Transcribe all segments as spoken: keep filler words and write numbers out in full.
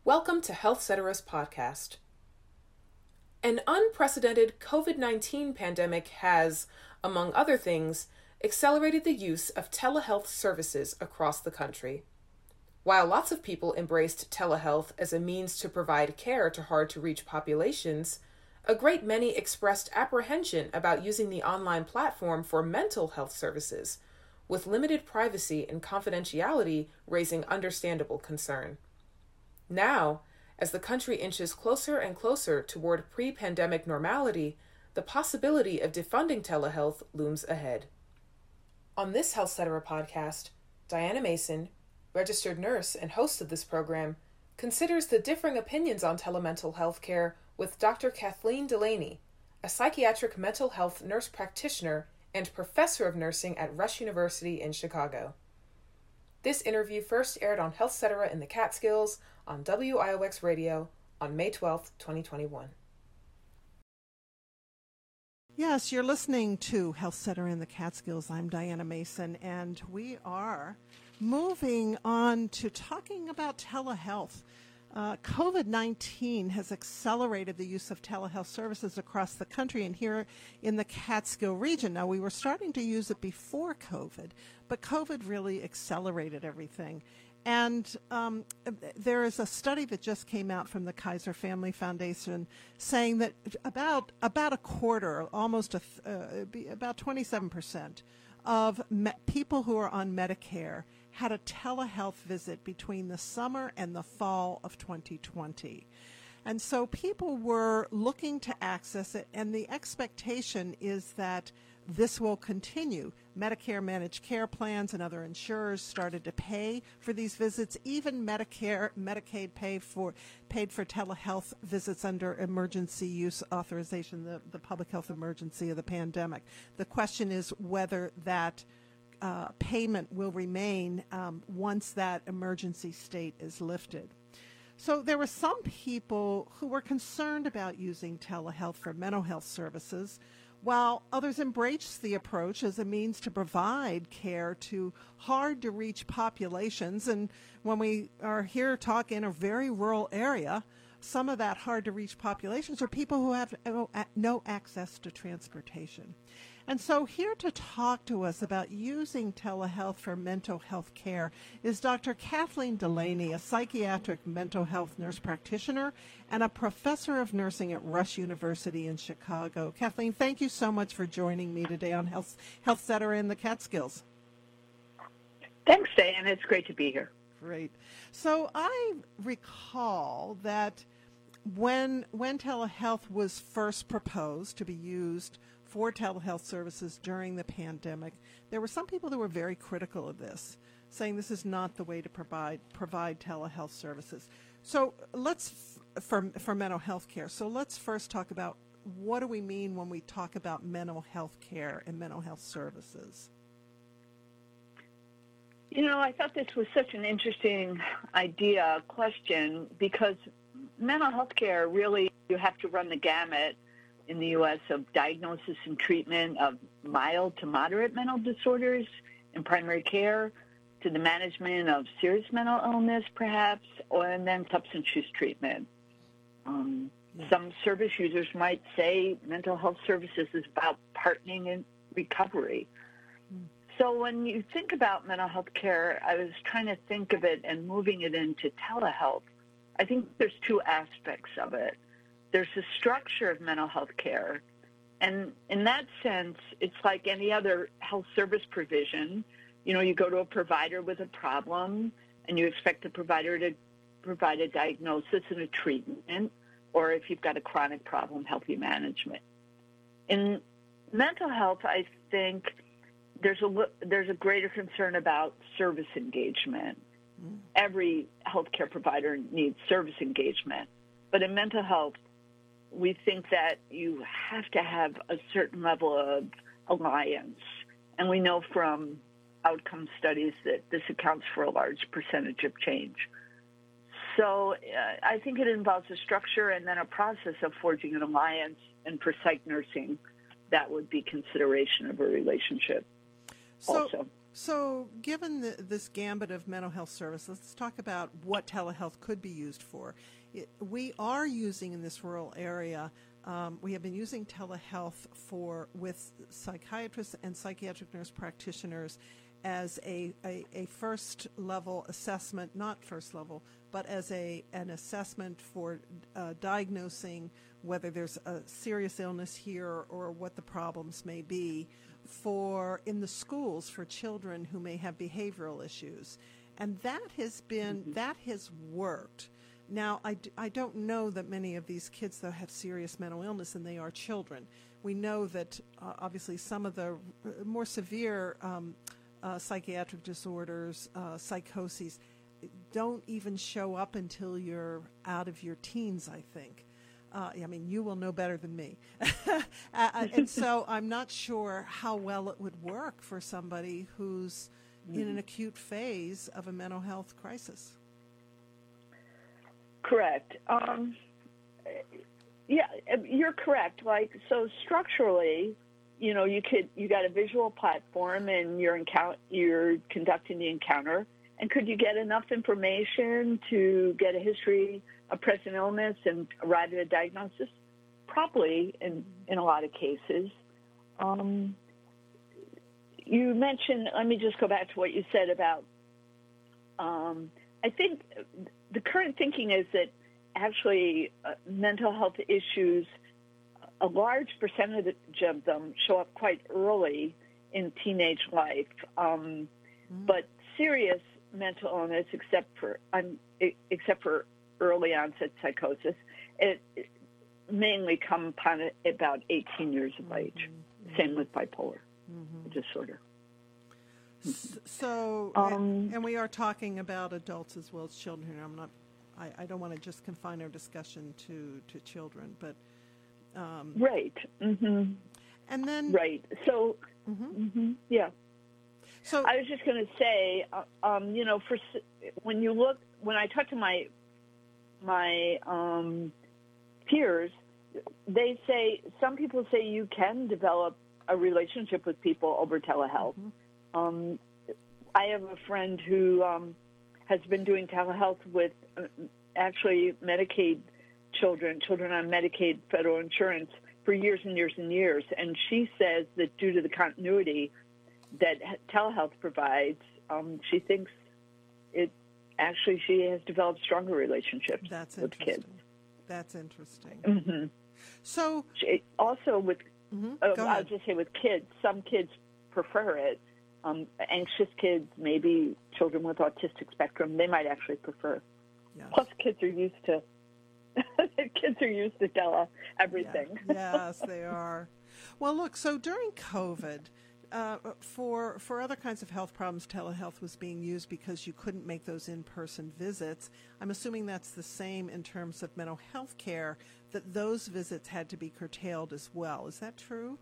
Welcome to HealthCetera's podcast. An unprecedented COVID nineteen pandemic has, among other things, accelerated the use of telehealth services across the country. While lots of people embraced telehealth as a means to provide care to hard-to-reach populations, a great many expressed apprehension about using the online platform for mental health services, with limited privacy and confidentiality raising understandable concern. Now, as the country inches closer and closer toward pre-pandemic normality, the possibility of defunding telehealth looms ahead. On this HealthCetera podcast, Diana Mason, registered nurse and host of this program, considers the differing opinions on telemental health care with Doctor Kathleen Delaney, a psychiatric mental health nurse practitioner and professor of nursing at Rush University in Chicago. This interview first aired on HealthCetera in the Catskills on W I O X Radio on May twelfth, twenty twenty-one. Yes, you're listening to HealthCetera in the Catskills. I'm Diana Mason, and we are moving on to talking about telehealth. Uh, COVID nineteen has accelerated the use of telehealth services across the country and here in the Catskill region. Now, we were starting to use it before COVID, but COVID really accelerated everything. And um, there is a study that just came out from the Kaiser Family Foundation saying that about about a quarter, almost a th- uh, about twenty-seven percent of me- people who are on Medicare had a telehealth visit between the summer and the fall of twenty twenty. And so people were looking to access it, and the expectation is that this will continue. Medicare managed care plans and other insurers started to pay for these visits. Even Medicare, Medicaid pay for, paid for telehealth visits under emergency use authorization, the, the public health emergency of the pandemic. The question is whether that uh, payment will remain um, once that emergency state is lifted. So there were some people who were concerned about using telehealth for mental health services, while others embraced the approach as a means to provide care to hard-to-reach populations. And when we are here talking in a very rural area, some of that hard-to-reach populations are people who have no, no access to transportation. And so here to talk to us about using telehealth for mental health care is Doctor Kathleen Delaney, a psychiatric mental health nurse practitioner and a professor of nursing at Rush University in Chicago. Kathleen, thank you so much for joining me today on Health, HealthCetera in the Catskills. Thanks, Diane. It's great to be here. Great. So I recall that when when telehealth was first proposed to be used for telehealth services during the pandemic, there were some people that were very critical of this, saying this is not the way to provide provide telehealth services. So let's, for, for mental health care, so let's first talk about what do we mean when we talk about mental health care and mental health services? You know, I thought this was such an interesting idea, question, because mental health care, really, you have to run the gamut in the U S of diagnosis and treatment of mild to moderate mental disorders in primary care, to the management of serious mental illness, perhaps, or, and then substance use treatment. Um, yeah. Some service users might say mental health services is about partnering in recovery. Mm. So when you think about mental health care, I was trying to think of it and moving it into telehealth. I think there's two aspects of it. There's the structure of mental health care, and in that sense, it's like any other health service provision. You know, you go to a provider with a problem, and you expect the provider to provide a diagnosis and a treatment, or if you've got a chronic problem, healthy management. In mental health, I think there's a there's a greater concern about service engagement. Mm. Every healthcare provider needs service engagement, but in mental health, we think that you have to have a certain level of alliance. And we know from outcome studies that this accounts for a large percentage of change. So uh, I think it involves a structure and then a process of forging an alliance. And for psych nursing, that would be consideration of a relationship so, also. So given the, this gambit of mental health service, let's talk about what telehealth could be used for. It, we are using in this rural area, um, we have been using telehealth for with psychiatrists and psychiatric nurse practitioners as a, a, a first level assessment, not first level, but as a an assessment for uh, diagnosing whether there's a serious illness here or what the problems may be for in the schools for children who may have behavioral issues. And that has been, mm-hmm. that has worked. Now, I, d- I don't know that many of these kids, though, have serious mental illness, and they are children. We know that, uh, obviously, some of the r- more severe um, uh, psychiatric disorders, uh, psychoses, don't even show up until you're out of your teens, I think. Uh, I mean, you will know better than me. uh, and so I'm not sure how well it would work for somebody who's mm. in an acute phase of a mental health crisis. Correct. Um, yeah, you're correct. Like, so structurally, you know, you could, you got a visual platform and you're encou- you're conducting the encounter. And could you get enough information to get a history of present illness and arrive at a diagnosis? Probably in, in a lot of cases. Um, you mentioned, let me just go back to what you said about, um, I think the current thinking is that actually uh, mental health issues, a large percentage of them show up quite early in teenage life. Um, mm-hmm. But serious mental illness, except for um, except for early onset psychosis, it, it mainly come upon it about eighteen years of age. Mm-hmm. Same with bipolar mm-hmm. disorder. So, um, and, and we are talking about adults as well as children here. I'm not. I, I don't want to just confine our discussion to, to children, but um, right. Mm-hmm. And then right. So, mm-hmm. Mm-hmm. yeah. So I was just going to say, uh, um, you know, for when you look, when I talk to my my um, peers, they say some people say you can develop a relationship with people over telehealth. Mm-hmm. Um, I have a friend who um, has been doing telehealth with uh, actually Medicaid children, children on Medicaid federal insurance for years and years and years. And she says that due to the continuity that telehealth provides, um, she thinks it actually, she has developed stronger relationships That's with kids. That's interesting. Mm-hmm. So she, also with, mm-hmm. uh, I'll just say with kids, some kids prefer it. Um, anxious kids, maybe children with autistic spectrum, they might actually prefer. Yes. Plus, kids are used to kids are used to tele everything. Yeah. Yes, they are. Well, look. So during COVID, uh, for for other kinds of health problems, telehealth was being used because you couldn't make those in-person visits. I'm assuming that's the same in terms of mental health care. That those visits had to be curtailed as well. Is that true?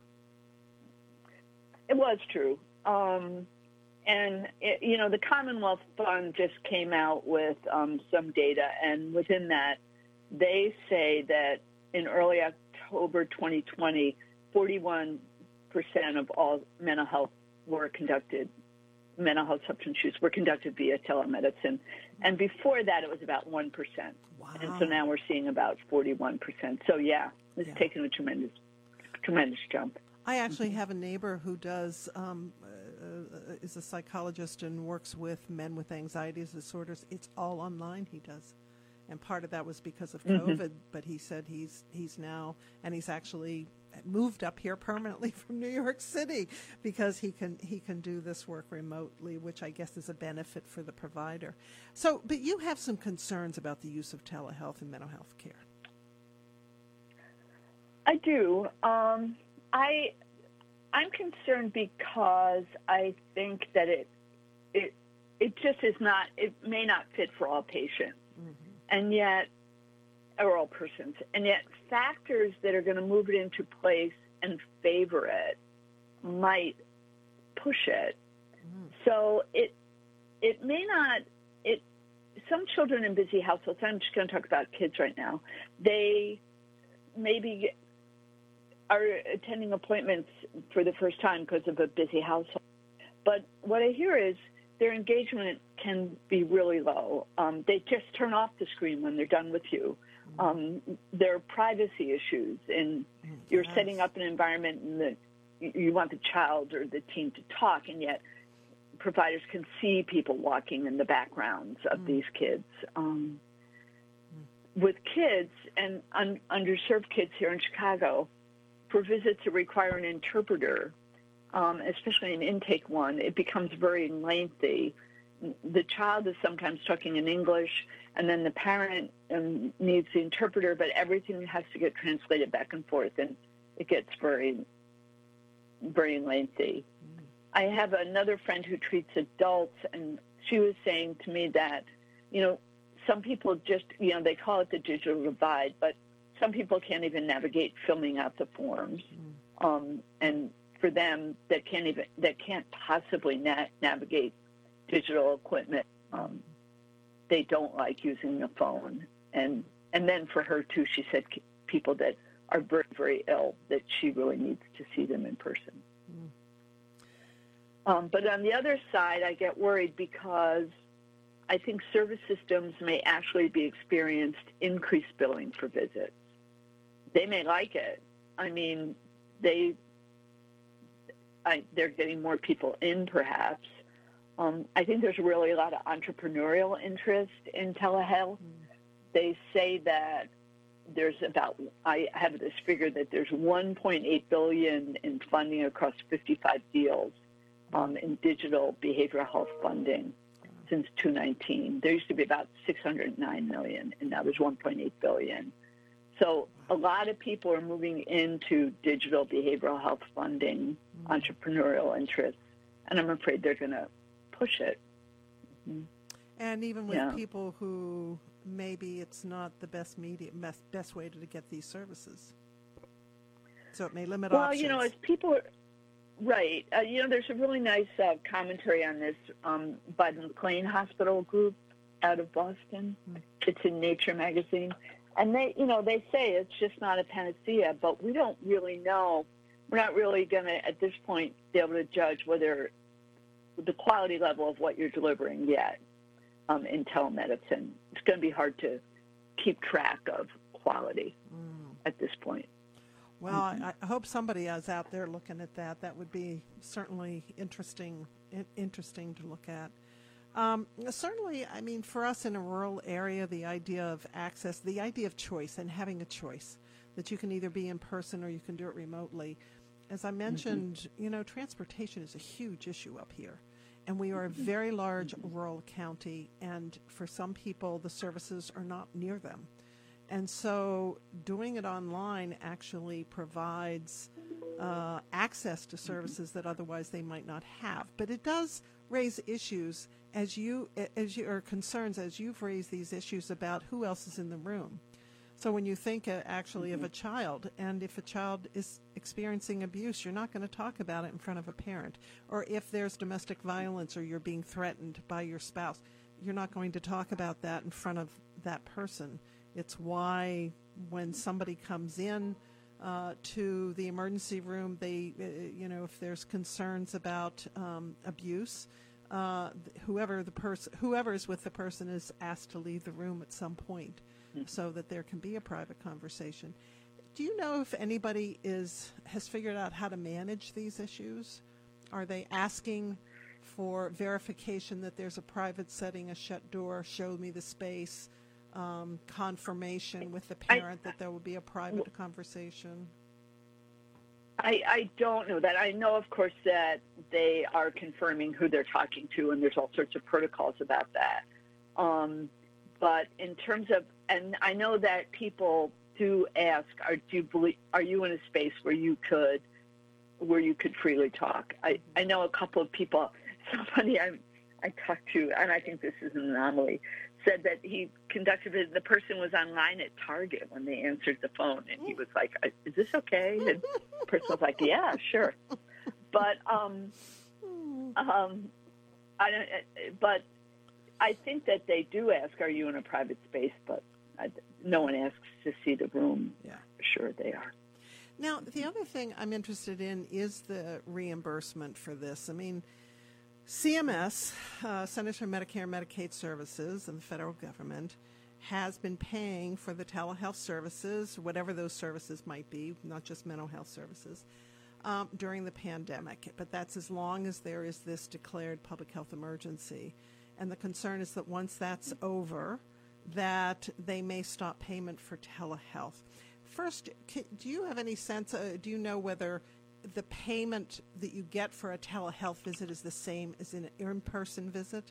It was true. Um, and, it, you know, the Commonwealth Fund just came out with um, some data, and within that, they say that in early October twenty twenty, forty-one percent of all mental health were conducted, mental health substance use were conducted via telemedicine. And before that, it was about one percent. Wow. And so now we're seeing about forty-one percent. So, yeah, it's yeah. taken a tremendous, tremendous jump. I actually have a neighbor who does um, uh, is a psychologist and works with men with anxiety disorders. It's all online he does. And part of that was because of COVID, mm-hmm. but he said he's he's now, and he's actually moved up here permanently from New York City because he can he can do this work remotely, which I guess is a benefit for the provider. So, but you have some concerns about the use of telehealth in mental health care. I do. Um, I I'm concerned because I think that it it it just is not. It may not fit for all patients. Mm-hmm. And yet, or all persons, and yet factors that are going to move it into place and favor it might push it. Mm. So it it may not, it. Some children in busy households, I'm just going to talk about kids right now, they maybe are attending appointments for the first time because of a busy household. But what I hear is their engagement can be really low. Um, they just turn off the screen when they're done with you. Um, there are privacy issues, and you're Yes. setting up an environment in that you want the child or the teen to talk, and yet providers can see people walking in the backgrounds of mm. these kids. Um, mm. With kids and un- underserved kids here in Chicago, for visits that require an interpreter, um, especially an intake one, it becomes very lengthy. The child is sometimes talking in English, and then the parent um, needs the interpreter, but everything has to get translated back and forth, and it gets very, very lengthy. Mm. I have another friend who treats adults, and she was saying to me that, you know, some people just, you know, they call it the digital divide, but some people can't even navigate filling out the forms, mm. um, and for them that can't even that can't possibly na- navigate digital equipment. Um, they don't like using the phone. And and then for her, too, she said people that are very, very ill, that she really needs to see them in person. Mm. Um, but on the other side, I get worried because I think service systems may actually be experienced increased billing for visits. They may like it. I mean, they, I, they're getting more people in, perhaps. Um, I think there's really a lot of entrepreneurial interest in telehealth. Mm. They say that there's about, I have this figure that there's one point eight billion dollars in funding across fifty-five deals um, in digital behavioral health funding since two thousand nineteen. There used to be about six hundred nine million dollars, and now there's one point eight billion dollars. So a lot of people are moving into digital behavioral health funding, mm. entrepreneurial interests, and I'm afraid they're going to push it. Mm-hmm. And even with yeah. people who maybe it's not the best media, best, best way to get these services. So it may limit well, options. Well, you know, as people are, right. Uh, you know, there's a really nice uh, commentary on this um, by the McLean Hospital Group out of Boston. Mm. It's in Nature magazine. And they, you know, they say it's just not a panacea, but we don't really know. We're not really going to, at this point, be able to judge whether the quality level of what you're delivering yet um, in telemedicine. It's going to be hard to keep track of quality mm. at this point. Well, mm-hmm. I, I hope somebody is out there looking at that. That would be certainly interesting, interesting to look at. Um, certainly, I mean, for us in a rural area, the idea of access, the idea of choice and having a choice, that you can either be in person or you can do it remotely. As I mentioned, mm-hmm. you know, transportation is a huge issue up here. And we are a very large mm-hmm. rural county, and for some people, the services are not near them. And so doing it online actually provides uh, access to services mm-hmm. that otherwise they might not have. But it does raise issues as you, as you, or concerns as you've raised these issues about who else is in the room. So when you think uh, actually mm-hmm. of a child, and if a child is experiencing abuse, you're not going to talk about it in front of a parent. Or if there's domestic violence or you're being threatened by your spouse, you're not going to talk about that in front of that person. It's why when somebody comes in uh, to the emergency room, they, uh, you know, if there's concerns about um, abuse, uh, whoever the person, whoever is with the person is asked to leave the room at some point, mm-hmm. so that there can be a private conversation. Do you know if anybody is has figured out how to manage these issues? Are they asking for verification that there's a private setting, a shut door, show me the space? Um, confirmation with the parent I, that there will be a private conversation? I, I don't know that. I know, of course, that they are confirming who they're talking to, and there's all sorts of protocols about that. Um, but in terms of, and I know that people do ask, are, do you believe, are you in a space where you could, where you could freely talk? I, I know a couple of people. Somebody I I talked to, and I think this is an anomaly, said that he conducted it, the person was online at Target when they answered the phone, and he was like, is this okay? And the person was like, yeah, sure. But um, um, I don't, but I think that they do ask, are you in a private space? But I, no one asks to see the room. Yeah. Sure they are. Now, the other thing I'm interested in is the reimbursement for this. I mean, C M S, uh, Centers for Medicare and Medicaid Services, and the federal government has been paying for the telehealth services, whatever those services might be, not just mental health services, um, during the pandemic. But that's as long as there is this declared public health emergency. And the concern is that once that's over, that they may stop payment for telehealth. First, can, do you have any sense, uh, do you know whether the payment that you get for a telehealth visit is the same as an in-person visit?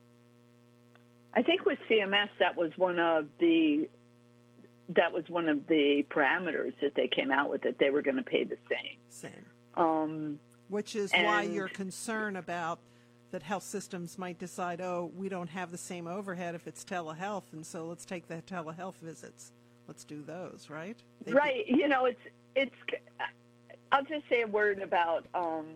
I think with C M S, that was one of the that was one of the parameters that they came out with, that they were going to pay the same. Same. Um, Which is why you're concerned about that health systems might decide, oh, we don't have the same overhead if it's telehealth, and so let's take the telehealth visits. Let's do those, right? They right. Do. You know, it's it's. I'll just say a word about um,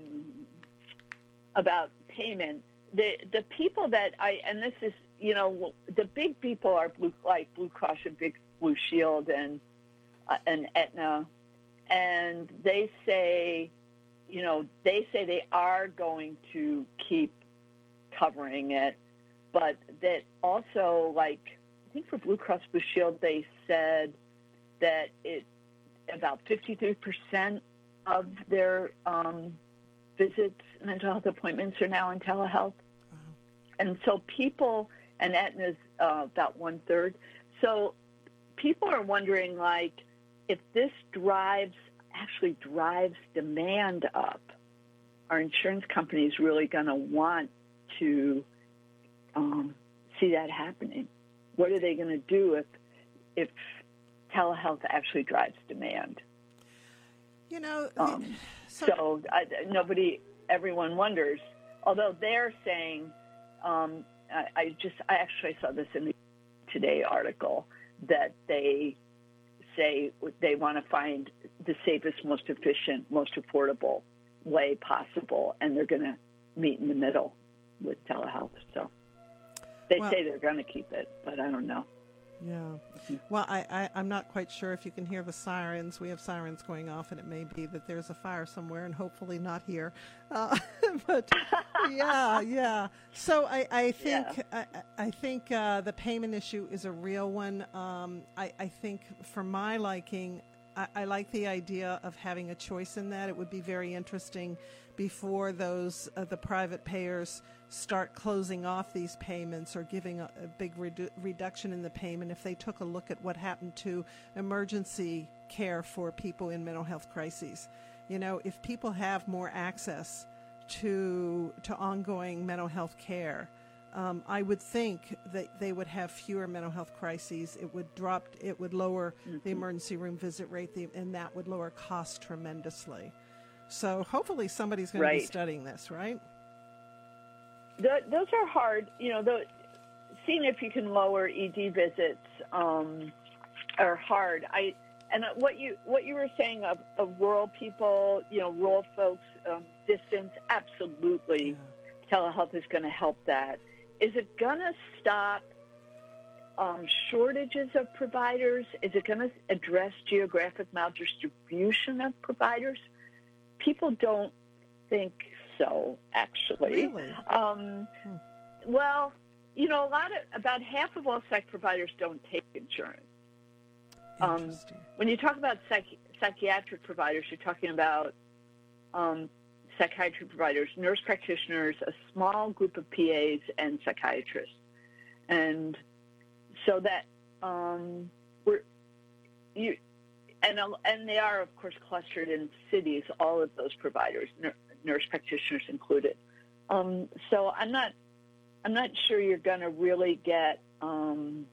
about payment. The the people that I and this is. You know, the big people are Blue, like Blue Cross and Big Blue Shield and uh, and Aetna, and they say, you know, they say they are going to keep covering it, but that also, like, I think for Blue Cross Blue Shield, they said that it about fifty-three percent of their um, visits, mental health appointments, are now in telehealth, wow. And so people. And Aetna's uh, about one-third. So people are wondering, like, if this drives, actually drives demand up, are insurance companies really going to want to um, see that happening? What are they going to do if if telehealth actually drives demand? You know, um, so, so I, nobody, everyone wonders, although they're saying, um, I just, I actually saw this in the Today article, that they say they want to find the safest, most efficient, most affordable way possible, and they're going to meet in the middle with telehealth. So they well, say they're going to keep it, but I don't know. Yeah. Well, I, I, I'm not quite sure if you can hear the sirens. We have sirens going off, and it may be that there's a fire somewhere, and hopefully not here. Uh, but yeah, yeah. So I, I think yeah. I, I think uh, the payment issue is a real one. Um, I, I think for my liking, I, I like the idea of having a choice in that. It would be very interesting before those uh, the private payers start closing off these payments or giving a, a big redu- reduction in the payment, if they took a look at what happened to emergency care for people in mental health crises. You know, if people have more access to to ongoing mental health care, um, I would think that they would have fewer mental health crises. It would drop, it would lower mm-hmm. the emergency room visit rate, the, and that would lower costs tremendously. So hopefully somebody's going right. to be studying this, right? The, those are hard. You know, the, seeing if you can lower E D visits um, are hard. I and what you what you were saying of, of rural people, you know, rural folks, um, distance, absolutely. Yeah. Telehealth is going to help that. Is it going to stop um, shortages of providers? Is it going to address geographic maldistribution of providers? People don't think so, actually. Really? Um, hmm. Well, you know, a lot of about half of all psych providers don't take insurance. Um, when you talk about psych- psychiatric providers, you're talking about um, psychiatry providers, nurse practitioners, a small group of P As, and psychiatrists, and so that um, we're you. And, and they are, of course, clustered in cities, all of those providers, nurse practitioners included. Um, so I'm not I'm not sure you're going to really get, um,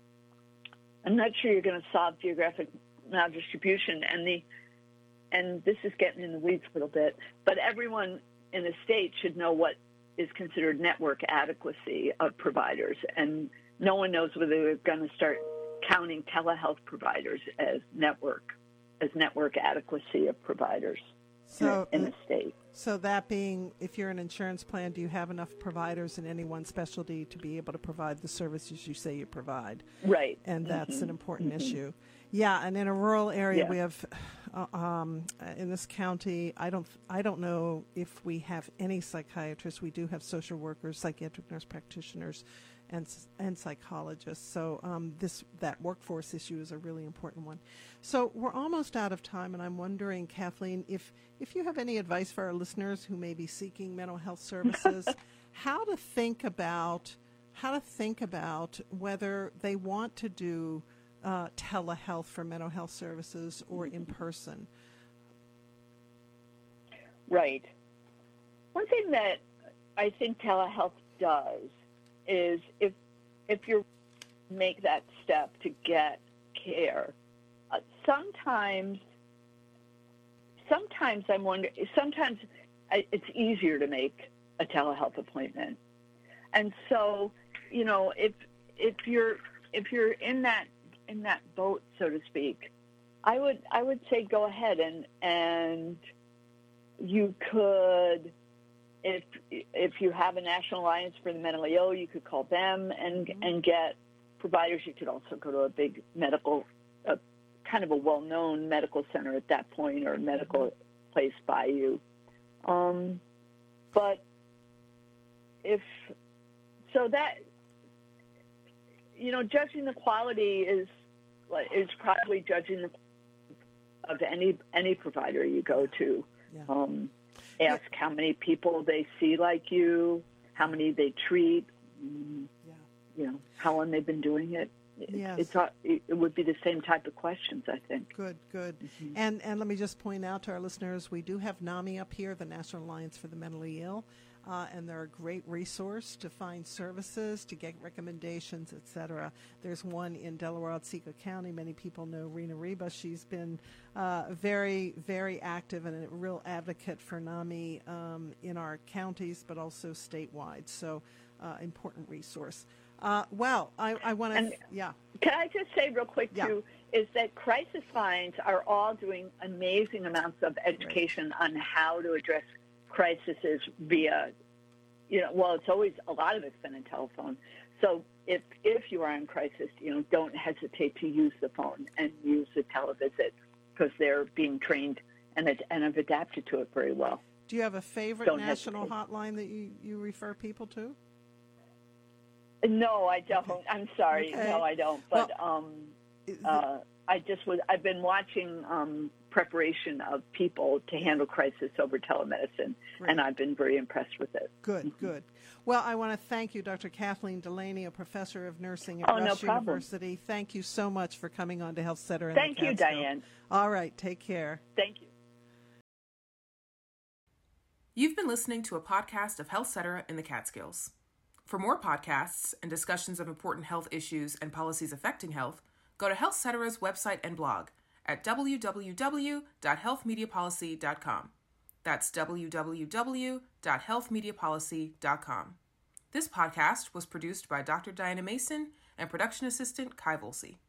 I'm not sure you're going to solve geographic maldistribution. And, the, and this is getting in the weeds a little bit, but everyone in the state should know what is considered network adequacy of providers. And no one knows whether they're going to start counting telehealth providers as network as network adequacy of providers so, in, in the state. So that being, if you're an insurance plan, do you have enough providers in any one specialty to be able to provide the services you say you provide? Right. And that's mm-hmm. an important mm-hmm. issue. Yeah, and in a rural area, Yeah. we have, uh, um, in this county, I don't, I don't know if we have any psychiatrists. We do have social workers, psychiatric nurse practitioners, and and psychologists. So um, this that workforce issue is a really important one. So we're almost out of time, and I'm wondering, Kathleen, if if you have any advice for our listeners who may be seeking mental health services, how to think about how to think about whether they want to do uh, telehealth for mental health services or in person. Right. One thing that I think telehealth does is if if you make that step to get care, uh, sometimes sometimes I'm wondering, sometimes I, it's easier to make a telehealth appointment. And so, you know, if if you're if you're in that in that boat, so to speak, I would I would say go ahead and and you could, if if you have a National Alliance for the Mentally Ill, you could call them and mm-hmm. and get providers. You could also go to a big medical, a, kind of a well-known medical center at that point, or a medical mm-hmm. place by you. Um, but if so, that you know, judging the quality is is probably judging the of any any provider you go to. Yeah. Um, ask yeah. how many people they see like you, how many they treat, yeah. you know, how long they've been doing it. Yes. It's, it, it would be the same type of questions, I think. Good, good. Mm-hmm. And and let me just point out to our listeners, we do have NAMI up here, the National Alliance for the Mentally Ill, uh, and they're a great resource to find services, to get recommendations, et cetera. There's one in Delaware, Otsego County. Many people know Rena Reba. She's been uh, very, very active and a real advocate for NAMI um, in our counties, but also statewide. So, uh, important resource. Uh, well, I, I want to, yeah. Can I just say real quick, yeah. too, is that crisis lines are all doing amazing amounts of education right. on how to address crises via, you know, well, it's always, a lot of it's been in telephone. So if if you are in crisis, you know, don't hesitate to use the phone and use the televisit, because they're being trained and, it, and have adapted to it very well. Do you have a favorite don't national hesitate. hotline that you, you refer people to? No, I don't. Okay. I'm sorry. Okay. No, I don't. But well, um, uh, I just was. I've been watching um, preparation of people to handle crisis over telemedicine, right. and I've been very impressed with it. Good, mm-hmm. good. Well, I want to thank you, Doctor Kathleen Delaney, a professor of nursing at oh, Rush no University. Thank you so much for coming on to Health Center in Thank the you, Catskill. Diane. All right, take care. Thank you. You've been listening to a podcast of Health Center in the Catskills. For more podcasts and discussions of important health issues and policies affecting health, go to Health Cetera's website and blog at w w w dot health media policy dot com. That's w w w dot health media policy dot com. This podcast was produced by Doctor Diana Mason and production assistant Kai Volsey.